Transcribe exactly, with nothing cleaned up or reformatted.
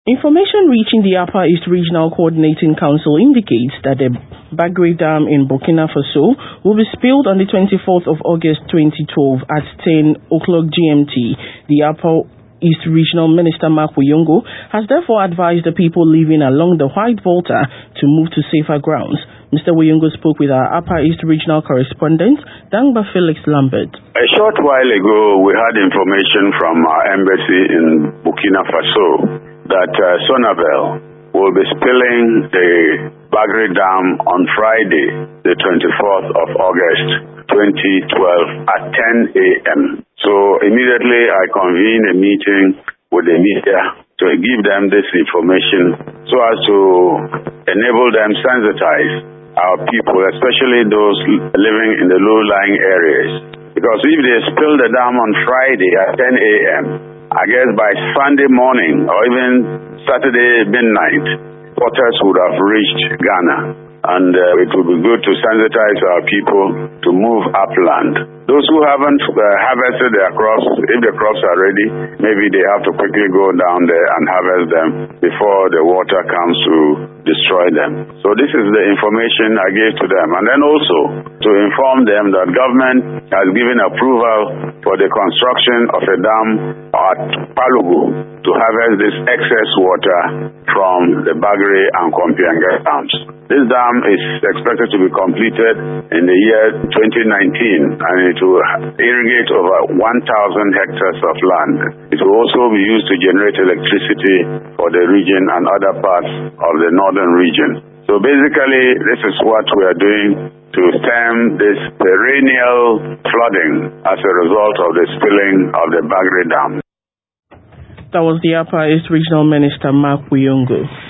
Information reaching the Upper East Regional Coordinating Council indicates that the Bagre Dam in Burkina Faso will be spilled on the twenty-fourth of August twenty twelve at ten o'clock G M T. The Upper East Regional Minister Mark Wiyongo has therefore advised the people living along the White Volta to move to safer grounds. Mister Wiyongo spoke with our Upper East Regional correspondent, Dangba Felix Lambert. A short while ago, we had information from our embassy in Burkina Faso that uh, Sonavel will be spilling the Bagre Dam on Friday, the twenty-fourth of August twenty twelve at ten a m So immediately I convened a meeting with the media to give them this information so as to enable them sensitize our people, especially those living in the low-lying areas. Because if they spill the dam on Friday at ten a m, I guess by Sunday morning or even Saturday midnight, waters would have reached Ghana. And uh, it would be good to sensitize our people to move upland. Those who haven't uh, harvested their crops, if the crops are ready, maybe they have to quickly go down there and harvest them before the water comes to destroy them. So this is the information I gave to them. And then also to inform them that government has given approval for the construction of a dam at Palugu to harvest this excess water from the Bagre and Kompianga dams. This dam is expected to be completed in the year twenty nineteen, and it will irrigate over one thousand hectares of land. It will also be used to generate electricity for the region and other parts of the northern region. So basically, this is what we are doing to stem this perennial flooding as a result of the spilling of the Bagre Dam. That was the Upper East Regional Minister Mark Wiyongo.